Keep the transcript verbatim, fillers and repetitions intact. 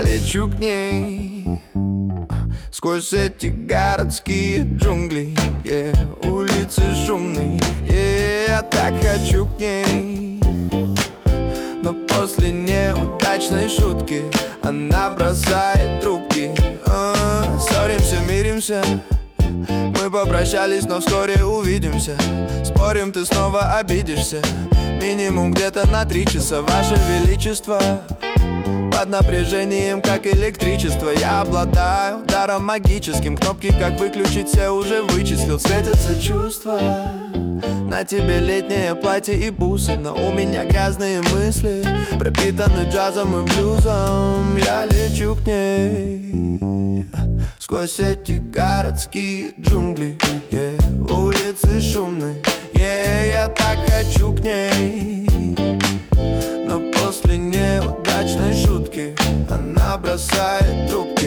лечу к ней сквозь эти городские джунгли, yeah. Улицы шумные, yeah. Я так хочу к ней, но после неудачной шутки она бросает трубки. uh, Ссоримся, миримся, мы попрощались, но вскоре увидимся. Спорим, ты снова обидишься. Минимум где-то на три часа, Ваше Величество. Под напряжением, как электричество. Я обладаю даром магическим. Кнопки, как выключить, все уже вычислил. Светятся чувства. На тебе летнее платье и бусы, но у меня грязные мысли, пропитаны джазом и блюзом. Я лечу к ней сквозь эти городские джунгли, yeah. Улицы шумные, yeah. Я так хочу к ней, но после неудачной шутки она бросает трубку.